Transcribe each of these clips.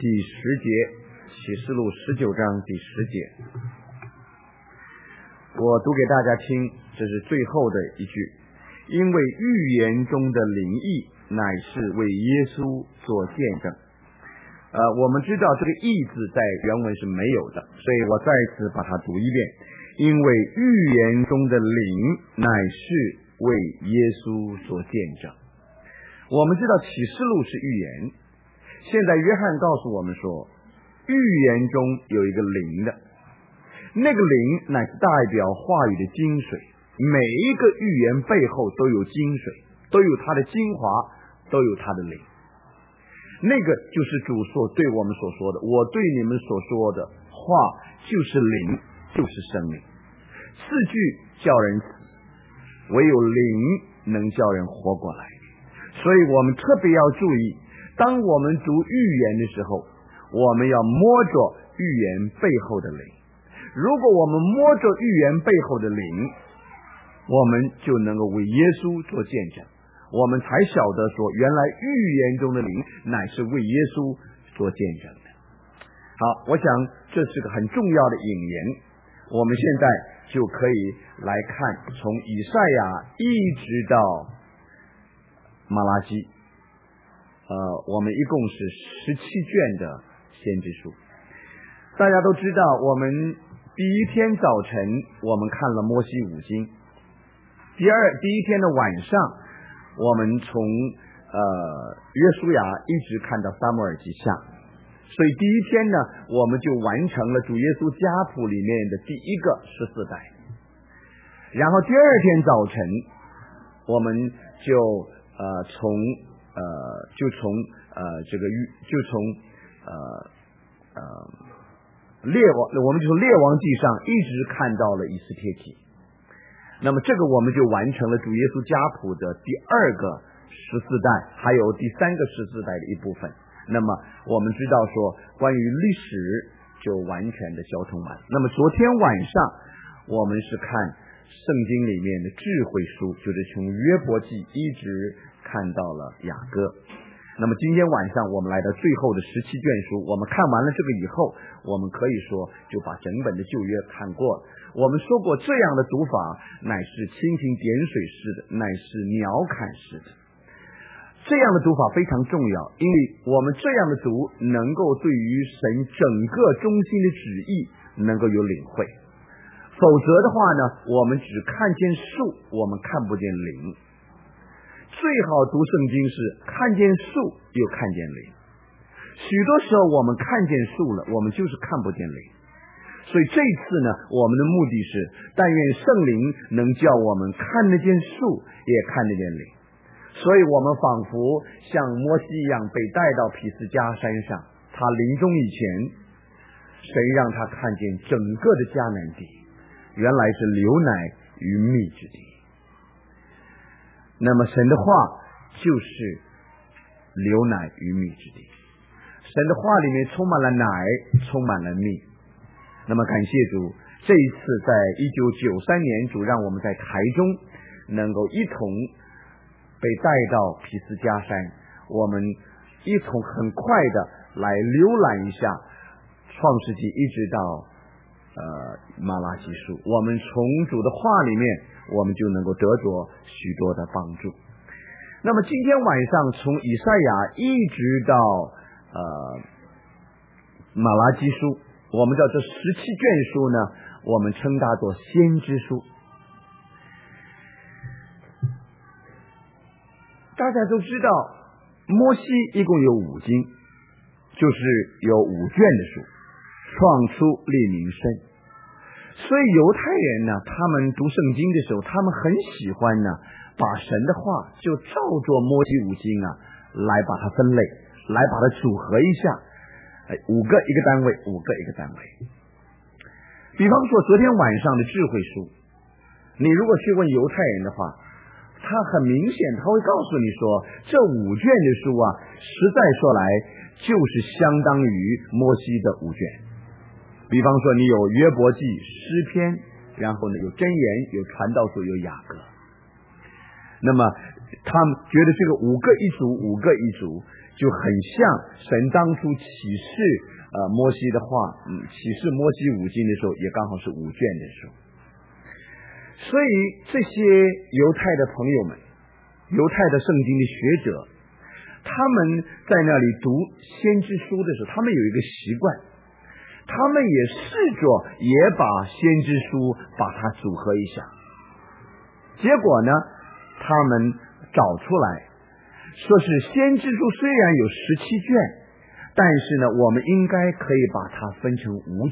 第10节，启示录19章第10节。我读给大家听，这是最后的一句，因为预言中的灵意乃是为耶稣做见证。我们知道这个意字在原文是没有的，所以我再次把它读一遍，因为预言中的灵乃是为耶稣做见证。我们知道启示录是预言，现在约翰告诉我们说，预言中有一个灵的，那个灵乃是代表话语的精髓，每一个预言背后都有精髓，都有它的精华，都有它的灵。那个就是主所对我们所说的，我对你们所说的话就是灵，就是生命。4句叫人死，唯有灵能叫人活过来。所以我们特别要注意，当我们读预言的时候，我们要摸着预言背后的灵。如果我们摸着预言背后的灵，我们就能够为耶稣做见证，我们才晓得说，原来预言中的灵乃是为耶稣做见证的。好，我想这是个很重要的引言，我们现在就可以来看从以赛亚一直到马拉基，我们一共是17卷的先知书。大家都知道，我们第一天早晨我们看了摩西五经，第一天的晚上我们从约书亚一直看到撒母耳记下，所以第一天呢，我们就完成了主耶稣家谱里面的第一个14代。然后第二天早晨，我们就从列王记上一直看到了以斯帖记。那么这个我们就完成了主耶稣家谱的第2个14代，还有第3个14代的一部分。那么我们知道说，关于历史就完全的交通完。那么昨天晚上我们是看圣经里面的智慧书，就是从约伯记一直看到了雅歌。那么今天晚上我们来到最后的17卷书，我们看完了这个以后，我们可以说就把整本的旧约看过了。我们说过，这样的读法乃是蜻蜓点水式的，乃是鸟瞰式的。这样的读法非常重要，因为我们这样的读能够对于神整个中心的旨意能够有领会。否则的话呢，我们只看见树，我们看不见灵。最好读圣经是看见树又看见灵。许多时候我们看见树了，我们就是看不见灵。所以这次呢，我们的目的是但愿圣灵能叫我们看得见树，也看得见灵。所以我们仿佛像摩西一样被带到毗斯迦山上，他临终以前，神让他看见整个的迦南地原来是流奶与蜜之地。那么神的话就是流奶与蜜之地，神的话里面充满了奶，充满了蜜。那么感谢主，这一次在1993年，主让我们在台中能够一同被带到毗斯迦山，我们一同很快的来浏览一下创世纪一直到马拉基书，我们从主的话里面我们就能够得着许多的帮助。那么今天晚上从以赛亚一直到马拉基书，我们叫这17卷书呢，我们称它做先知书。大家都知道摩西一共有5经，就是有5卷的书，创出立民申。所以犹太人呢，他们读圣经的时候，他们很喜欢呢把神的话就照着摩西5经啊来把它分类，来把它组合一下，5个一个单位，5个一个单位。比方说昨天晚上的智慧书，你如果去问犹太人的话，他很明显他会告诉你说，这5卷的书啊，实在说来就是相当于摩西的5卷。比方说你有约伯记、诗篇，然后呢有箴言，有传道书，有雅歌。 那么他们觉得这个5个一族5个一族就很像神当初启示摩西的话，启示摩西5经的时候也刚好是5卷的时候。所以这些犹太的朋友们，犹太的圣经的学者，他们在那里读先知书的时候，他们有一个习惯，他们也试着也把先知书把它组合一下。结果呢，他们找出来说是先知书虽然有17卷，但是呢，我们应该可以把它分成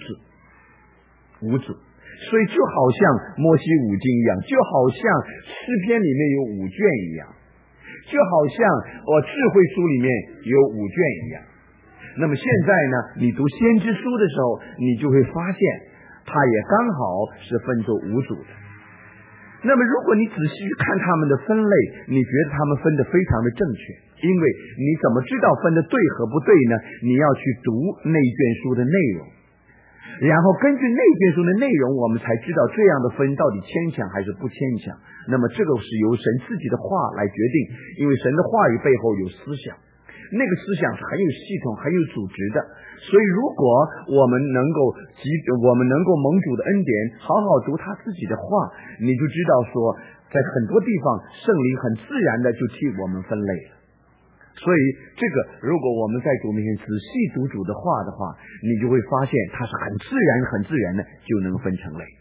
5组。所以就好像摩西5经一样，就好像诗篇里面有5卷一样，就好像智慧书里面有5卷一样。那么现在呢，你读先知书的时候，你就会发现它也刚好是分作5组的。那么如果你仔细去看他们的分类，你觉得他们分得非常的正确，因为你怎么知道分的对和不对呢？你要去读那卷书的内容，然后根据那卷书的内容，我们才知道这样的分到底牵强还是不牵强。那么这个是由神自己的话来决定，因为神的话语背后有思想，那个思想是很有系统很有组织的。所以如果我们能够蒙主的恩典好好读他自己的话，你就知道说在很多地方圣灵很自然的就替我们分类了。所以这个如果我们在主面前仔细读主的话的话，你就会发现它是很自然的就能分成类。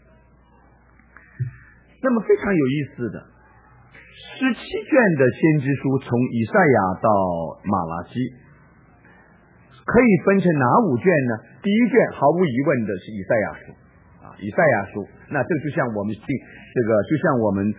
那么非常有意思的17卷的先知书，从以赛亚到马拉基，可以分成哪5卷呢？第一卷毫无疑问的是以赛亚书以赛亚书。那这就像我们就像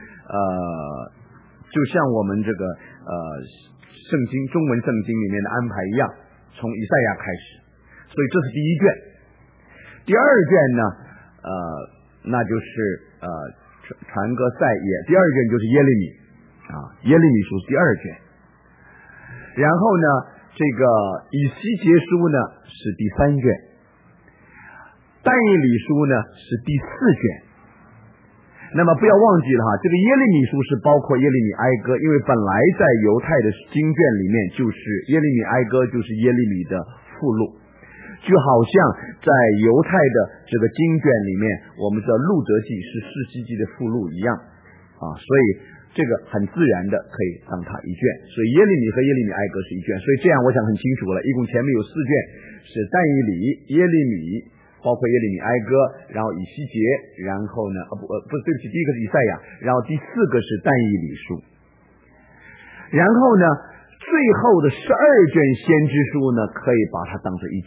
我们这个圣经中文圣经里面的安排一样，从以赛亚开始。所以这是第一卷。第二卷呢那就是传歌赛耶，第二卷就是耶利米耶利米书是第二卷。然后呢这个以西结书呢是第3卷，但以理书呢是第4卷。那么不要忘记了这个耶利米书是包括耶利米哀歌，因为本来在犹太的经卷里面就是耶利米哀歌就是耶利米的附录，就好像在犹太的这个经卷里面，我们知道路德记是士师记的附录一样所以这个很自然的可以当它一卷。所以耶利米和耶利米哀歌是一卷，所以这样我想很清楚了，一共前面有4卷是但以理、耶利米，包括耶利米哀歌，然后以西结，然后呢对不起，第一个是以赛亚，然后第4个是但以理书。然后呢最后的12卷先知书呢可以把它当成一卷，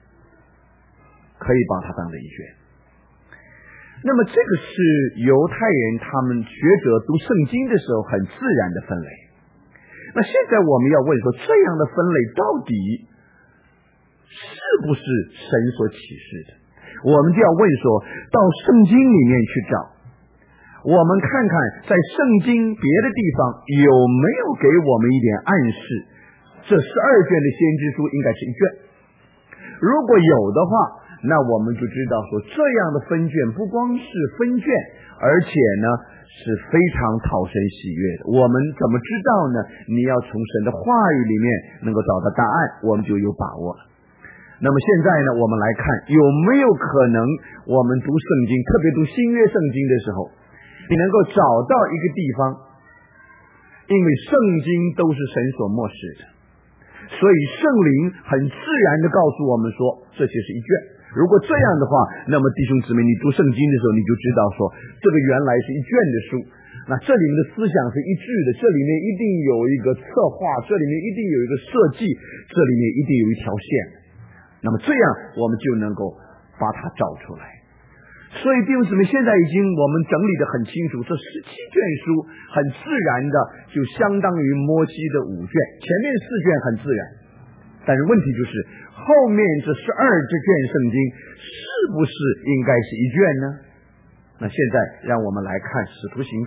那么这个是犹太人他们学者读圣经的时候很自然的分类。那现在我们要问说，这样的分类到底是不是神所启示的？我们就要问说，到圣经里面去找，我们看看在圣经别的地方有没有给我们一点暗示，这12卷的先知书应该是一卷。如果有的话，那我们就知道说，这样的分卷不光是分卷，而且呢是非常讨神喜悦的。我们怎么知道呢？你要从神的话语里面能够找到答案，我们就有把握了。那么现在呢，我们来看有没有可能我们读圣经，特别读新约圣经的时候，你能够找到一个地方，因为圣经都是神所默示的，所以圣灵很自然的告诉我们说这些是一卷。如果这样的话，那么弟兄姊妹，你读圣经的时候你就知道说这个原来是一卷的书，那这里面的思想是一致的，这里面一定有一个策划，这里面一定有一个设计，这里面一定有一条线，那么这样我们就能够把它找出来。所以弟兄姊妹，现在已经我们整理得很清楚，这17卷书很自然的就相当于摩西的5卷，前面4卷很自然，但是问题就是后面这12卷圣经是不是应该是一卷呢？那现在让我们来看使徒行传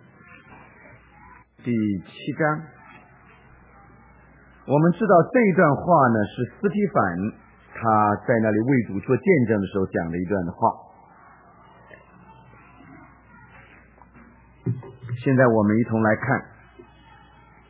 第7章。我们知道这一段话呢是司提反他在那里为主做见证的时候讲的一段的话。现在我们一同来看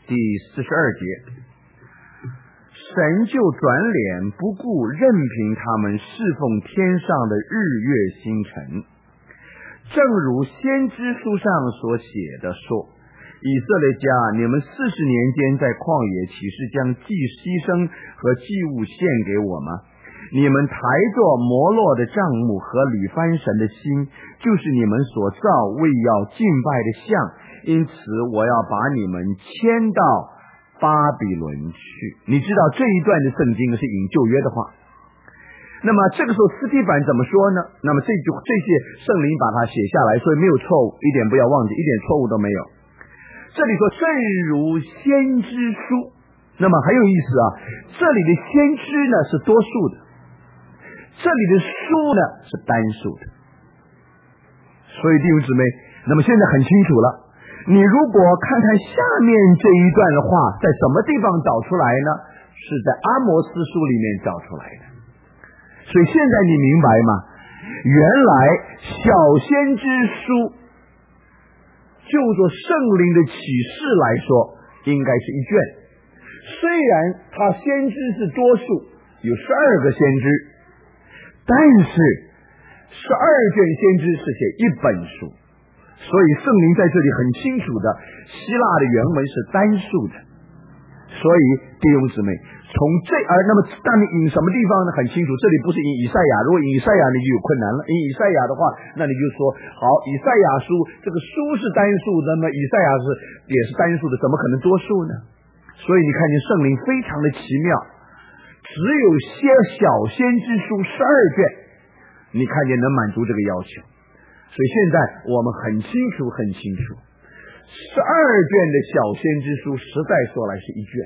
第42节，神就转脸不顾，任凭他们侍奉天上的日月星辰，正如先知书上所写的说，以色列家，你们40年间在旷野岂是将祭牺牲和祭物献给我吗？你们抬着摩洛的帐幕和吕番神的心，就是你们所造为要敬拜的像，因此我要把你们迁到巴比伦去。你知道这一段的圣经是引旧约的话，那么这个时候斯提凡怎么说呢？那么这些圣灵把它写下来，所以没有错误，一点不要忘记，一点错误都没有。这里说正如先知书，那么很有意思啊，这里的先知呢是多数的，这里的书呢是单数的。所以弟兄姊妹，那么现在很清楚了，你如果看看下面这一段的话，在什么地方找出来呢？是在阿摩斯书里面找出来的。所以现在你明白吗？原来小先知书就做圣灵的启示来说应该是一卷，虽然他先知是多数，有12个先知，但是12卷先知是写一本书，所以圣灵在这里很清楚的，希腊的原文是单数的。所以弟兄姊妹，那么当你引什么地方呢？很清楚，这里不是引以赛亚，如果引以赛亚你就有困难了。引以赛亚的话，那你就说好，以赛亚书这个书是单数，那么以赛亚也是单数的，怎么可能多数呢？所以你看见圣灵非常的奇妙，只有小先知书12卷，你看见能满足这个要求。所以现在我们很清楚12卷的小先知书实在说来是一卷，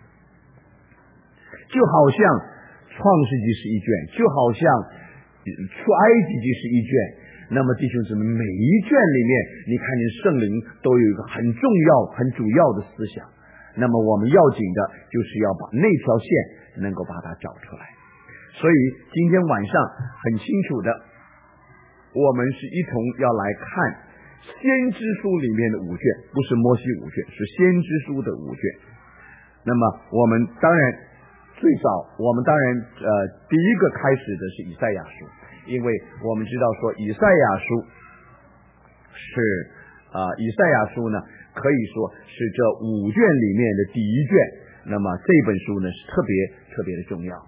就好像创世纪是一卷，就好像出埃及记是一卷。那么弟兄姊妹，每一卷里面你看见圣灵都有一个很重要很主要的思想，那么我们要紧的就是要把那条线能够把它找出来。所以今天晚上很清楚的，我们是一同要来看先知书里面的5卷，不是摩西5卷，是先知书的5卷。那么我们当然第一个开始的是以赛亚书，因为我们知道说以赛亚书呢可以说是这5卷里面的第一卷，那么这本书呢是特别特别的重要，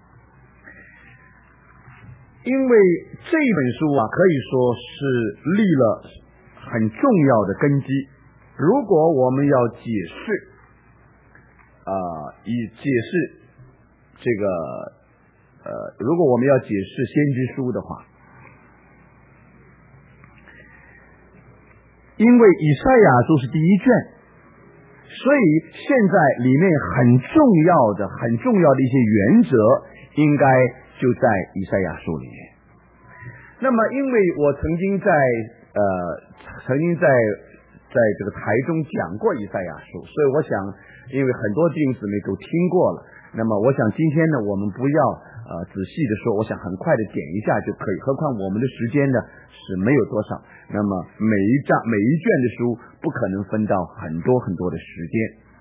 因为这本书啊可以说是立了很重要的根基。如果我们要解释如果我们要解释先知书的话，因为以赛亚书是第一卷，所以现在里面很重要的一些原则应该就在以赛亚书里面。那么因为我曾经在这个台中讲过以赛亚书，所以我想因为很多弟兄姊妹都听过了，那么我想今天呢我们不要仔细的说，我想很快的点一下就可以，何况我们的时间呢是没有多少，那么每一卷的书不可能分到很多很多的时间。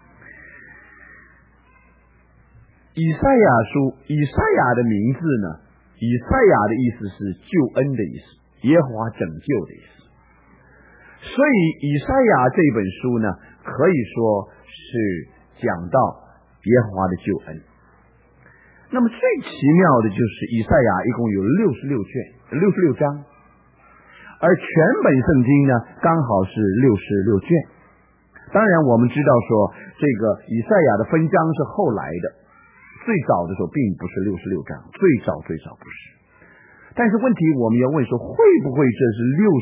以赛亚书，以赛亚的名字呢，以赛亚的意思是救恩的意思，耶和华拯救的意思。所以以赛亚这本书呢可以说是讲到耶和华的救恩。那么最奇妙的就是以赛亚一共有66章，而全本圣经呢刚好是66卷。当然我们知道说这个以赛亚的分章是后来的，最早的时候并不是66章，最早不是。但是问题我们要问说，会不会这是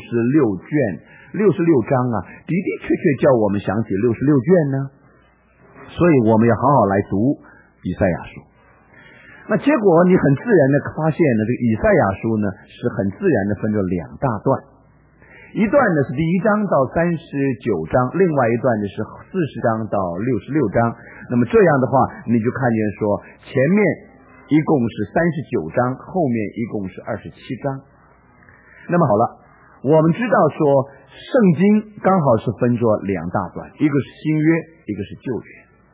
66章啊的的确确叫我们想起66卷呢？所以我们要好好来读以赛亚书。那结果你很自然的发现呢，这个以赛亚书呢是很自然的分作2大段，一段呢是第1章到39章，另外一段呢是40章到66章。那么这样的话你就看见说前面一共是39章，后面一共是27章。那么好了，我们知道说圣经刚好是分作2大段，一个是新约，一个是旧约。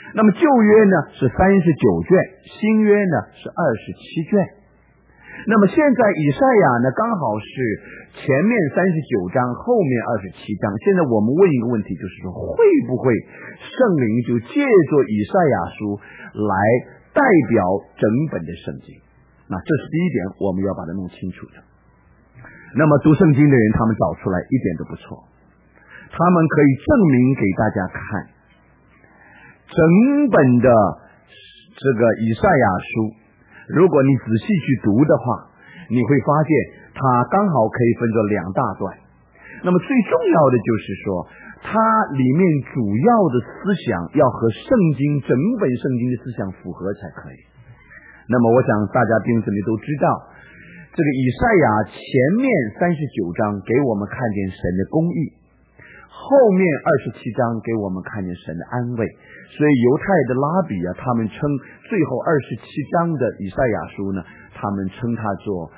那么旧约呢是39卷，新约呢是27卷。那么现在以赛亚呢刚好是前面39章，后面27章。现在我们问一个问题，就是说会不会圣灵就借着以赛亚书来代表整本的圣经？那这是第一点，我们要把它弄清楚的。那么读圣经的人，他们找出来一点都不错，他们可以证明给大家看，整本的这个以赛亚书，如果你仔细去读的话，你会发现它刚好可以分作2大段。那么最重要的就是说，它里面主要的思想要和圣经整本圣经的思想符合才可以。那么我想大家弟兄姊妹都知道，这个以赛亚前面39章给我们看见神的公义，后面27章给我们看见神的安慰。所以犹太的拉比啊，他们称最后27章的以赛亚书呢，他们称它做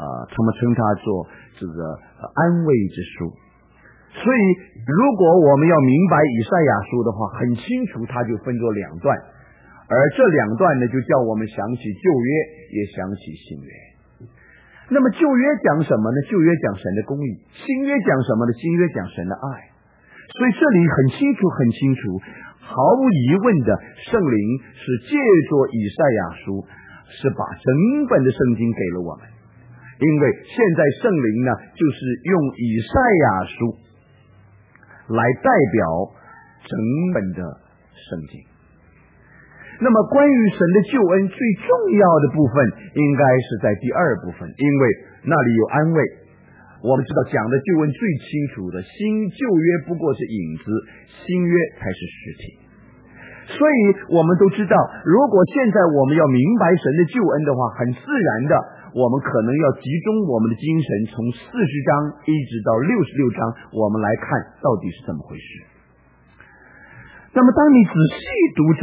这个安慰之书。所以如果我们要明白以赛亚书的话，很清楚它就分作2段，而这2段呢就叫我们想起旧约，也想起新约。那么旧约讲什么呢？旧约讲神的公义。新约讲什么呢？新约讲神的爱。所以这里很清楚很清楚，毫无疑问的，圣灵是借着以赛亚书是把整本的圣经给了我们。因为现在圣灵呢就是用以赛亚书来代表整本的圣经。那么关于神的救恩最重要的部分应该是在第2部分，因为那里有安慰。我们知道讲的救恩最清楚的，旧约不过是影子，新约才是实体。所以我们都知道，如果现在我们要明白神的救恩的话，很自然的我们可能要集中我们的精神，从40章一直到66章，我们来看到底是怎么回事。那么当你仔细读这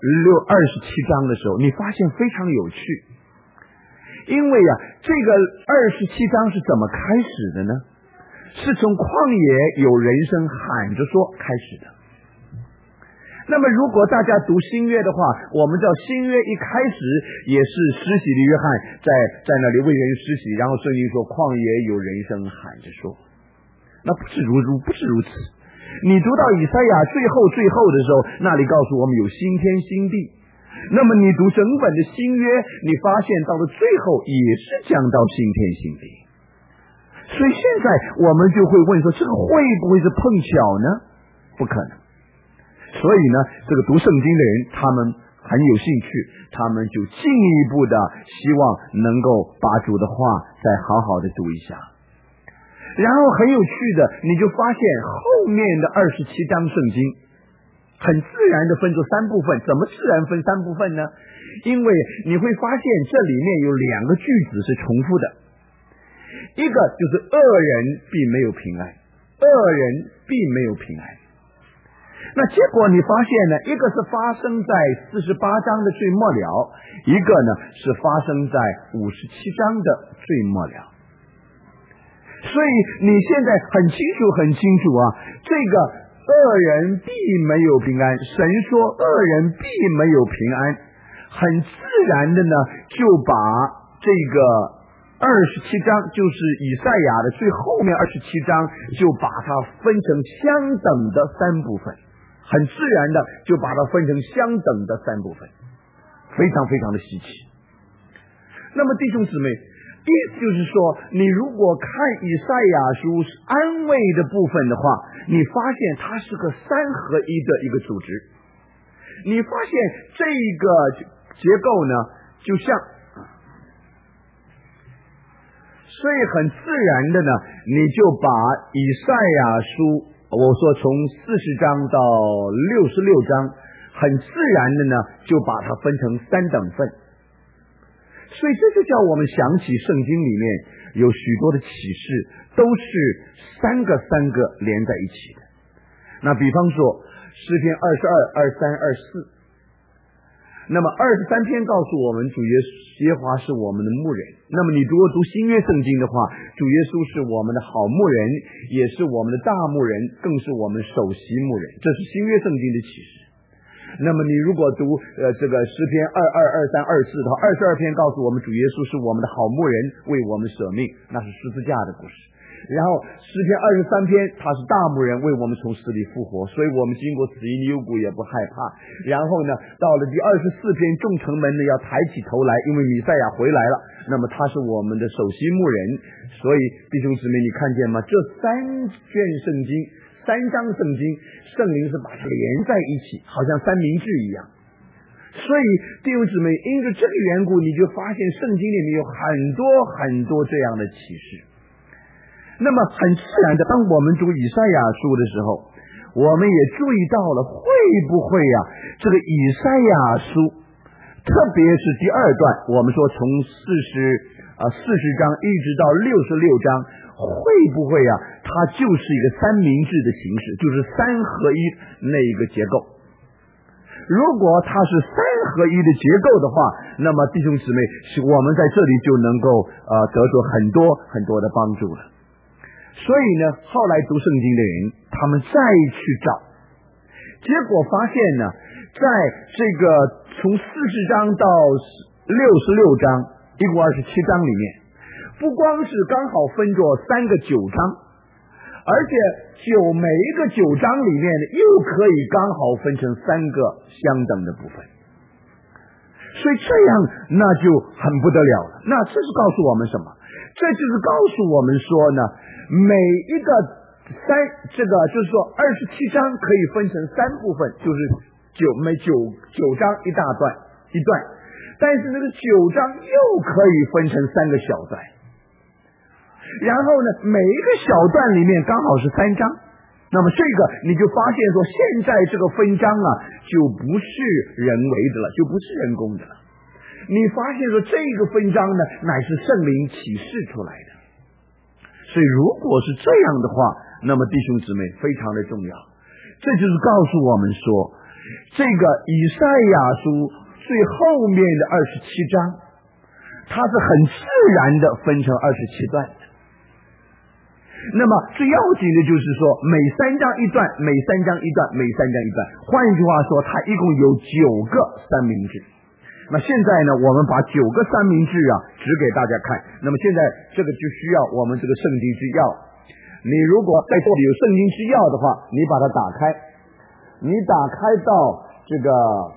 27章的时候，你发现非常有趣。因为这个27章是怎么开始的呢？是从旷野有人声喊着说开始的。那么如果大家读新约的话，我们知道新约一开始也是施洗的约翰在那里为人施洗，然后圣经说旷野有人声喊着说。那不是如此。你读到以赛亚最后的时候，那里告诉我们有新天新地。那么你读整本的新约，你发现到了最后也是讲到新天新地。所以现在我们就会问说，这个会不会是碰巧呢？不可能。所以呢，这个读圣经的人他们很有兴趣，他们就进一步的希望能够把主的话再好好的读一下。然后很有趣的，你就发现后面的27章圣经很自然的分作3部分。怎么自然分3部分呢？因为你会发现这里面有2个句子是重复的，一个就是恶人必没有平安，恶人必没有平安。那结果你发现呢，一个是发生在48章的最末了，一个呢是发生在57章的最末了。所以你现在很清楚这个恶人必没有平安，神说恶人必没有平安，很自然的呢就把这个27章，就是以赛亚的最后面27章，就把它分成相等的3部分，很自然的就把它分成相等的3部分，非常非常的稀奇。那么弟兄姊妹，意思就是说，你如果看以赛亚书安慰的部分的话，你发现它是个3合1的一个组织。你发现这个结构呢，就像，所以很自然的呢，你就把以赛亚书，我说从40章到66章，很自然的呢，就把它分成3等份。所以这就叫我们想起圣经里面有许多的启示都是3个连在一起的。那比方说诗篇22、23、24，那么23篇告诉我们主耶和华是我们的牧人。那么你如果读新约圣经的话，主耶稣是我们的好牧人，也是我们的大牧人，更是我们首席牧人，这是新约圣经的启示。 那么你如果读这个诗篇22、23、24的话，22篇告诉我们主耶稣是我们的好牧人，为我们舍命，那是十字架的故事。然后诗篇23篇他是大牧人，为我们从死里复活，所以我们经过死荫幽谷也不害怕。然后呢，到了第24篇，众城门呢要抬起头来，因为弥赛亚回来了，那么他是我们的首席牧人。所以弟兄姊妹，你看见吗？这3卷圣经3章圣经，圣灵是把它连在一起，好像三明治一样。所以弟兄姊妹，因着这个缘故，你就发现圣经里面有很多很多这样的启示。那么很自然的，当我们读以赛亚书的时候，我们也注意到了，会不会这个以赛亚书，特别是第2段，我们说从40章一直到66章，会不会它就是一个三明治的形式，就是3合1那一个结构。如果它是3合1的结构的话，那么弟兄姊妹，我们在这里就能够得着很多很多的帮助了。所以呢，后来读圣经的人，他们再去找，结果发现呢，在这个从40章到66章，一共27章里面，不光是刚好分作3个9章，而且每一个9章里面呢，又可以刚好分成3个相等的部分。所以这样那就很不得了了。那这是告诉我们什么？这就是告诉我们说呢，每一个这个就是说27章可以分成3部分，就是每九章一大段一段，但是那个9章又可以分成3个小段，然后呢，每一个小段里面刚好是3章。那么这个你就发现说，现在这个分章就不是人为的了，就不是人工的了。你发现说这个分章呢，乃是圣灵启示出来的。所以如果是这样的话，那么弟兄姊妹非常的重要。这就是告诉我们说，这个以赛亚书最后面的27章，它是很自然的分成27段。那么最要紧的就是说，每3章一段，每3章一段，每3章一段。换一句话说，它一共有9个三明治。那现在呢，我们把9个三明治指给大家看。那么现在这个就需要我们这个圣经之钥。你如果在这里有圣经之钥的话，你把它打开，你打开到这个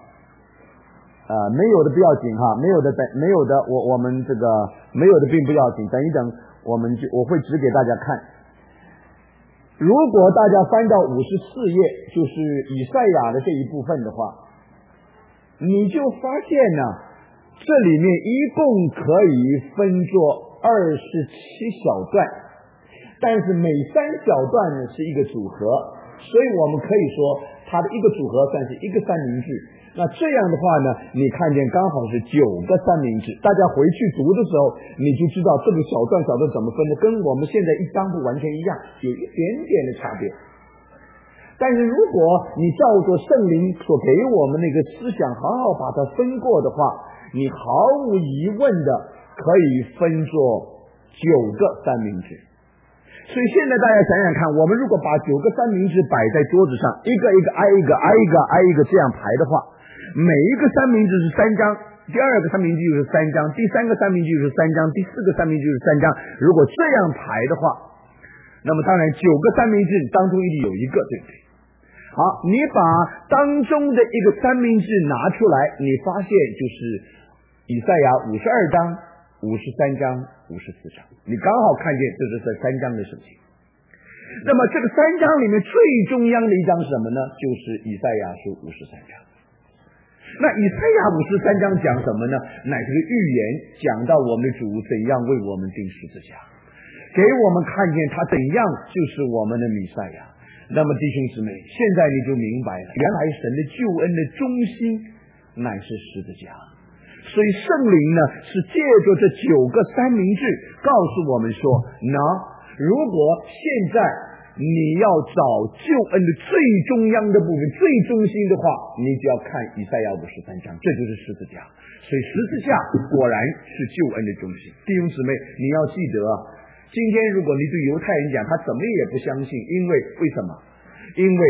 没有的不要紧没有的我们这个没有的并不要紧，等一等我会指给大家看。如果大家翻到54页，就是以赛亚的这一部分的话，你就发现呢，这里面一共可以分作27小段，但是每3小段呢是一个组合，所以我们可以说它的一个组合算是一个三明治。那这样的话呢，你看见刚好是9个三明治，大家回去读的时候，你就知道这个小段怎么分的，跟我们现在一章不完全一样，有一点点的差别。但是如果你照着圣灵所给我们那个思想好好把它分过的话，你毫无疑问的可以分作9个三明治。所以现在大家想想看，我们如果把9个三明治摆在桌子上，一个一个挨一个这样排的话，每一个三明治是3章，第2个三明治就是3章，第3个三明治就是3章，第4个三明治就是3章。如果这样排的话，那么当然9个三明治当中一定有一个，对不对？好，你把当中的一个三明治拿出来，你发现就是以赛亚52章、53章、54章，你刚好看见这是这3章的事情。那么这个3章里面最中央的一章是什么呢？就是以赛亚书53章。那以赛亚53章讲什么呢？乃是个预言，讲到我们的主怎样为我们钉十字架，给我们看见他怎样就是我们的弥赛亚。那么弟兄姊妹，现在你就明白了，原来神的救恩的中心乃是十字架。所以圣灵呢，是借着这9个三明治告诉我们说，如果现在你要找救恩的最中央的部分，最中心的话，你就要看以赛亚53章，这就是十字架。所以十字架果然是救恩的中心。弟兄姊妹，你要记得今天如果你对犹太人讲，他怎么也不相信，因为为什么？因为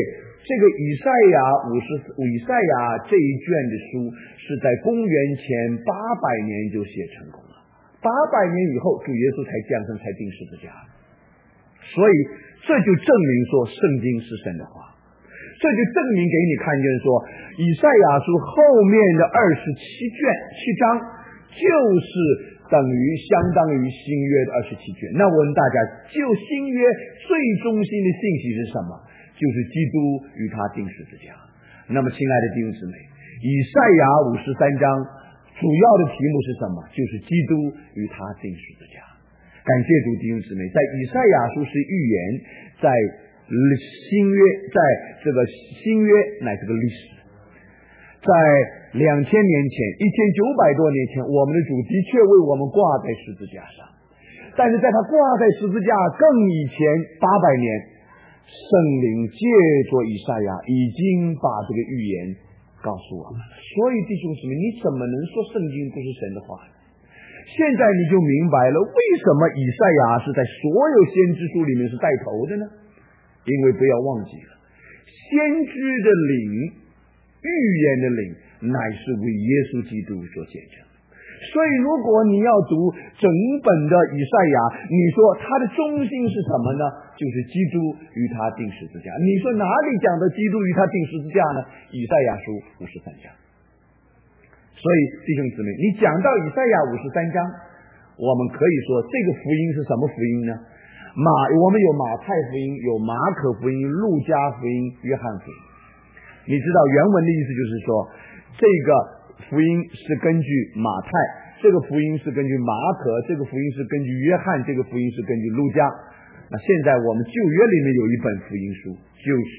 这个以赛亚这一卷的书是在公元前800年就写成功了，800年以后主耶稣才降生，才钉十字架。所以这就证明说圣经是神的话，这就证明给你看见说以赛亚书后面的7章就是相当于新约的27卷。那我问大家，就新约最中心的信息是什么？就是基督与他钉十字架。那么亲爱的弟兄姊妹，以赛亚53章主要的题目是什么？就是基督与他钉十字架。感谢主，弟兄姊妹，在以赛亚书是预言，在这个新约乃是个历史。在2000年前1900多年前，我们的主的确为我们挂在十字架上，但是在他挂在十字架更以前800年，圣灵借着以赛亚已经把这个预言告诉我们。所以弟兄姊妹，你怎么能说圣经不是神的话？现在你就明白了为什么以赛亚是在所有先知书里面是带头的呢？因为不要忘记了，先知的灵，预言的灵乃是为耶稣基督所见证。所以如果你要读整本的以赛亚，你说它的中心是什么呢？就是基督与他钉十字架。你说哪里讲的基督与他钉十字架呢？以赛亚书53章。所以弟兄姊妹，你讲到以赛亚53章，我们可以说这个福音是什么福音呢？我们有马太福音，有马可福音，路加福音，约翰福音。你知道原文的意思就是说，这个福音是根据马太，这个福音是根据马可，这个福音是根据约翰，这个福音是根据路加。那现在我们旧约里面有一本福音书，就是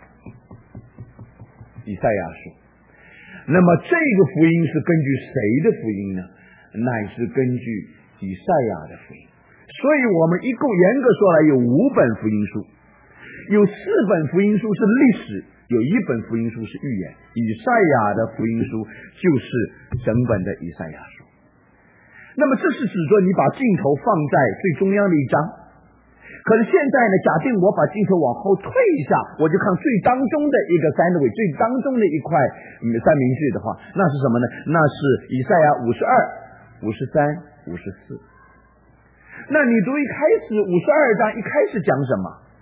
以赛亚书。那么这个福音是根据谁的福音呢？乃是根据以赛亚的福音。所以我们一共严格说来有5本福音书，有4本福音书是历史，有1本福音书是预言。以赛亚的福音书就是整本的以赛亚书。那么这是指着你把镜头放在最中央的一章。可是现在呢，假定我把镜头往后退一下，我就看最当中的一个sandwich，最当中的一块三明治的话，那是什么呢？那是以赛亚52、53、54。那你读一开始52章一开始讲什么？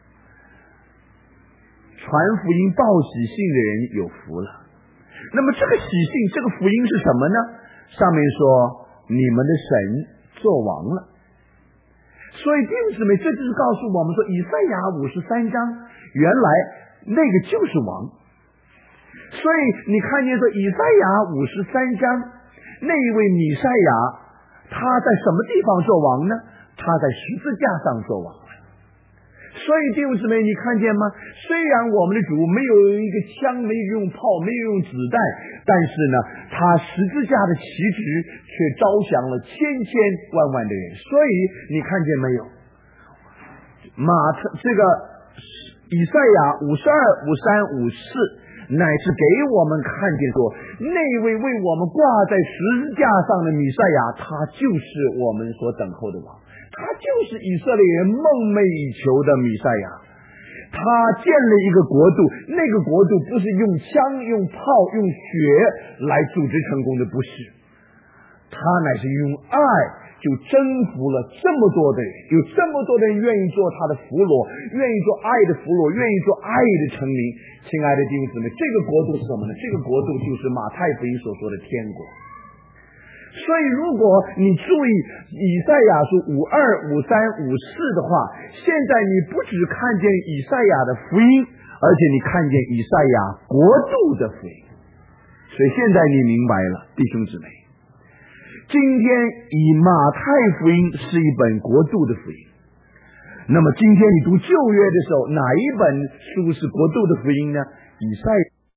传福音报喜信的人有福了。那么这个喜信，这个福音是什么呢？上面说你们的神做王了。所以弟兄姊妹，这就是告诉我们说，以赛亚53章原来那个就是王。所以你看见说以赛亚53章那一位弥赛亚，他在什么地方做王呢？他在十字架上做王。所以弟兄姊妹，你看见吗？虽然我们的主没有一个枪，没有用炮，没有用子弹，但是呢，他十字架的旗帜却招降了千千万万的人。所以你看见没有？这个以赛亚52、53、54，乃是给我们看见说，那位为我们挂在十字架上的弥赛亚，他就是我们所等候的王。他就是以色列人梦寐以求的弥赛亚。他建了一个国度，那个国度不是用枪、用炮、用血来组织成功的，不是。他乃是用爱就征服了这么多的人，有这么多的人愿意做他的俘虏，愿意做爱的俘虏，愿意做爱的臣民。亲爱的弟兄姊妹，这个国度是什么呢？这个国度就是马太福音所说的天国。所以如果你注意以赛亚书52、53、54的话，现在你不只看见以赛亚的福音，而且你看见以赛亚国度的福音。所以现在你明白了，弟兄姊妹，今天以马太福音是一本国度的福音。那么今天你读旧约的时候，哪一本书是国度的福音呢？以赛亚